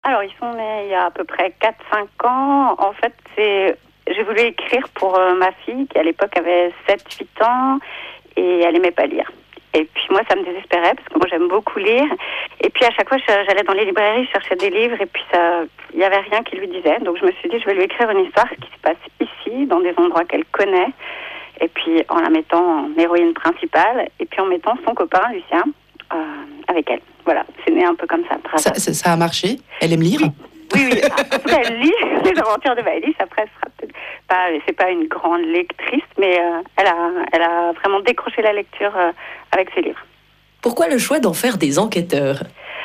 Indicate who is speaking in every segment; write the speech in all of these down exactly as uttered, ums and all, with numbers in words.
Speaker 1: Alors, ils sont nés il y a à peu près quatre cinq ans. En fait, c'est... j'ai voulu écrire pour euh, ma fille, qui à l'époque avait sept huit ans, et elle aimait pas lire. Et puis moi, ça me désespérait, parce que moi, j'aime beaucoup lire. Et puis à chaque fois, j'allais dans les librairies, je cherchais des livres, et puis ça, il n'y avait rien qui lui disait. Donc je me suis dit, je vais lui écrire une histoire qui se passe ici, dans des endroits qu'elle connaît, et puis en la mettant en héroïne principale, et puis en mettant son copain, Lucien, euh, avec elle. Voilà, c'est né un peu comme ça.
Speaker 2: Ça, ça, ça a marché? Elle aime lire?
Speaker 1: Oui. Oui, oui. En tout cas, elle lit les aventures de Maëlys. Après, elle sera peut-être pas, c'est pas une grande lectrice, mais euh, elle a, elle a vraiment décroché la lecture euh, avec ses livres.
Speaker 2: Pourquoi le choix d'en faire des enquêteurs?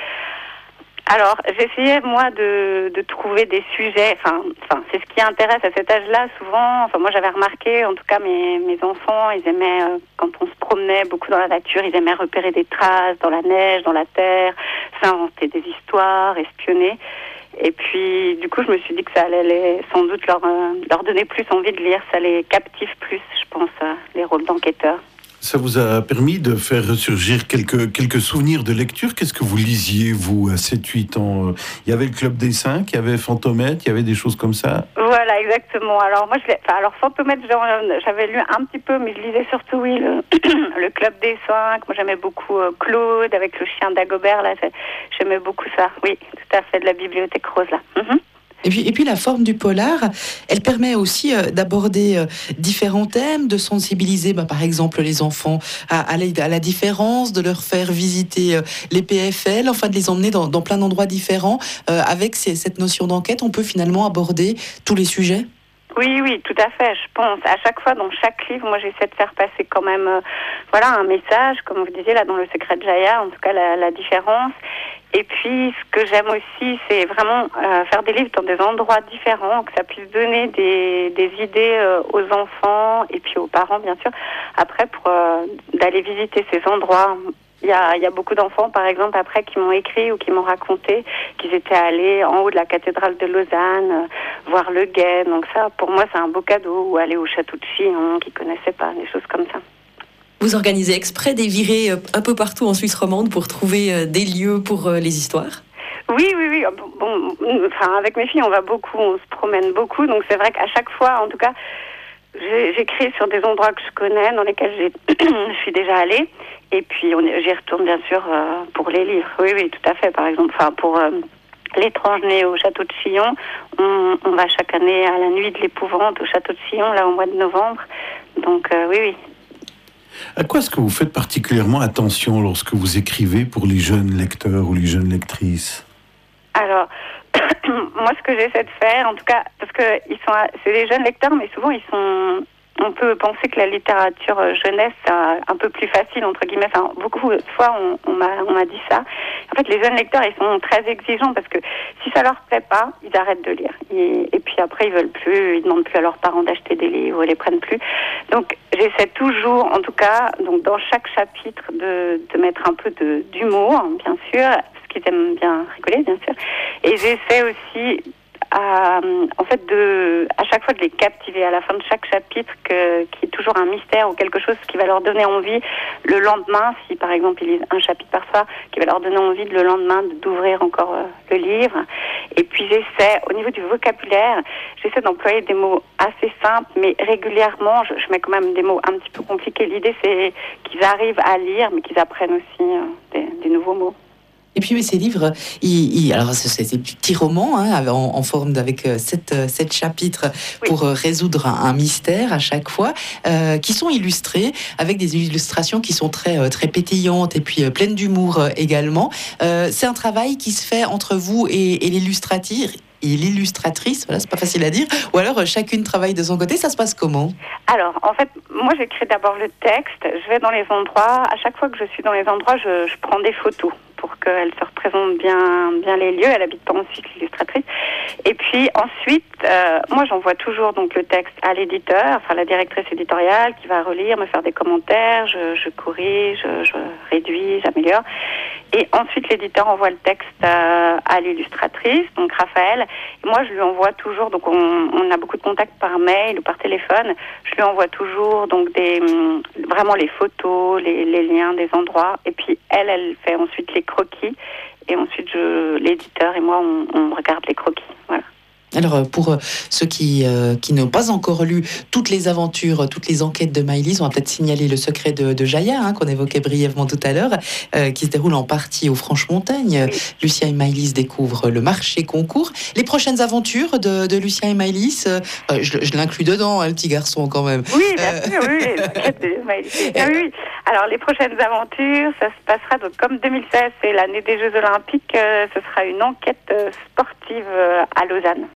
Speaker 1: Alors, j'essayais, moi, de, de trouver des sujets, enfin, enfin, c'est ce qui intéresse à cet âge-là, souvent. Enfin, moi, j'avais remarqué, en tout cas, mes, mes enfants, ils aimaient, euh, quand on se promenait beaucoup dans la nature, ils aimaient repérer des traces dans la neige, dans la terre, s'inventer des histoires, espionner. Et puis, du coup, je me suis dit que ça allait les, sans doute leur, euh, leur donner plus envie de lire, ça les captive plus, je pense, euh, les rôles d'enquêteurs.
Speaker 3: Ça vous a permis de faire ressurgir quelques, quelques souvenirs de lecture. Qu'est-ce que vous lisiez, vous, à sept huit ans? Il y avait le Club des Cinq, il y avait Fantomette, il y avait des choses comme ça?
Speaker 1: Voilà, exactement. Alors, moi, je l'ai, enfin, alors Fantomette, j'avais lu un petit peu, mais je lisais surtout, oui, le, le Club des Cinq. Moi, j'aimais beaucoup euh, Claude, avec le chien d'Agobert, là. J'aimais beaucoup ça. Oui, tout à fait, de la Bibliothèque Rose, là. Mm-hmm.
Speaker 2: Et puis, et puis la forme du polar, elle permet aussi euh, d'aborder euh, différents thèmes, de sensibiliser bah, par exemple les enfants à, à, la, à la différence, de leur faire visiter euh, les P F L, enfin de les emmener dans, dans plein d'endroits différents. Euh, avec ces, cette notion d'enquête, on peut finalement aborder tous les sujets.
Speaker 1: Oui, oui, tout à fait. Je pense à chaque fois, dans chaque livre, moi j'essaie de faire passer quand même, euh, voilà, un message, comme vous disiez là dans Le Secret de Jaya, en tout cas la, la différence. Et puis, ce que j'aime aussi, c'est vraiment euh, faire des livres dans des endroits différents, que ça puisse donner des, des idées euh, aux enfants et puis aux parents, bien sûr, après, pour euh, d'aller visiter ces endroits. Il y a, il y a beaucoup d'enfants, par exemple, après, qui m'ont écrit ou qui m'ont raconté qu'ils étaient allés en haut de la cathédrale de Lausanne, euh, voir le Guet. Donc ça, pour moi, c'est un beau cadeau. Ou aller au château de Chillon, qu'ils ne connaissaient pas, des choses comme ça.
Speaker 2: Vous organisez exprès des virées un peu partout en Suisse romande pour trouver des lieux pour les histoires?
Speaker 1: Oui, oui, oui. Bon, enfin, avec mes filles, on va beaucoup, on se promène beaucoup. Donc c'est vrai qu'à chaque fois, en tout cas, j'écris sur des endroits que je connais, dans lesquels j'ai, je suis déjà allée. Et puis on, j'y retourne bien sûr euh, pour les livres. Oui, oui, tout à fait. Par exemple, enfin pour euh, L'étrange né au château de Chillon, on, on va chaque année à la nuit de l'épouvante au château de Chillon, là au mois de novembre. Donc euh, oui, oui.
Speaker 3: À quoi est-ce que vous faites particulièrement attention lorsque vous écrivez pour les jeunes lecteurs ou les jeunes lectrices?
Speaker 1: Alors, moi, ce que j'essaie de faire, en tout cas, parce que ils sont, c'est des jeunes lecteurs, mais souvent ils sont. On peut penser que la littérature jeunesse c'est un peu plus facile entre guillemets. Enfin, beaucoup de fois on, on m'a on m'a dit ça. En fait, les jeunes lecteurs ils sont très exigeants parce que si ça leur plaît pas, ils arrêtent de lire. Et, et puis après ils veulent plus, ils demandent plus à leurs parents d'acheter des livres, ils les prennent plus. Donc j'essaie toujours, en tout cas, donc dans chaque chapitre de de mettre un peu de d'humour, bien sûr, parce qu'ils aiment bien rigoler, bien sûr. Et j'essaie aussi À, en fait, de, à chaque fois de les captiver à la fin de chaque chapitre, que, qu'il y ait toujours un mystère ou quelque chose qui va leur donner envie le lendemain, si par exemple ils lisent un chapitre par soir, qui va leur donner envie le lendemain d'ouvrir encore euh, le livre. Et puis j'essaie, au niveau du vocabulaire, j'essaie d'employer des mots assez simples, mais régulièrement, je, je mets quand même des mots un petit peu compliqués. L'idée c'est qu'ils arrivent à lire, mais qu'ils apprennent aussi euh, des, des nouveaux mots.
Speaker 2: Et puis ces livres, ils, ils, alors c'est des petits romans hein, en, en forme d'avec sept, sept chapitres pour oui. résoudre un, un mystère à chaque fois, euh, qui sont illustrés avec des illustrations qui sont très très pétillantes et puis euh, pleines d'humour euh, également. Euh, c'est un travail qui se fait entre vous et, et l'illustratrice. Et l'illustratrice, voilà, c'est pas facile à dire, ou alors euh, chacune travaille de son côté, ça se passe comment?
Speaker 1: Alors, en fait, moi j'écris d'abord le texte, je vais dans les endroits, à chaque fois que je suis dans les endroits, je, je prends des photos pour qu'elle se représente bien, bien les lieux, elle habite pas ensuite l'illustratrice. Et puis ensuite, euh, moi j'envoie toujours donc le texte à l'éditeur, enfin la directrice éditoriale qui va relire, me faire des commentaires, je, je corrige, je, je réduis, j'améliore. Et ensuite l'éditeur envoie le texte euh, à l'illustratrice, donc Raphaël. Et moi je lui envoie toujours, donc on, on a beaucoup de contacts par mail ou par téléphone, je lui envoie toujours donc des, vraiment les photos, les, les liens des endroits. Et puis elle, elle fait ensuite les croquis et ensuite je, l'éditeur et moi on, on regarde les croquis. Voilà.
Speaker 2: Alors, pour ceux qui, euh, qui n'ont pas encore lu toutes les aventures, toutes les enquêtes de Maëlys, on va peut-être signaler Le secret de, de Jaya, hein, qu'on évoquait brièvement tout à l'heure, euh, qui se déroule en partie aux Franches-Montagnes. Oui. Lucien et Maëlys découvrent le marché concours. Les prochaines aventures de, de Lucien et Maëlys, euh, je, je l'inclus dedans, hein, le petit garçon quand même.
Speaker 1: Oui, bien euh... sûr, oui, les enquêtes de Maëlys. Ah, oui. Alors, les prochaines aventures, ça se passera, donc, comme deux mille seize, c'est l'année des Jeux Olympiques, euh, ce sera une enquête sportive euh, à Lausanne.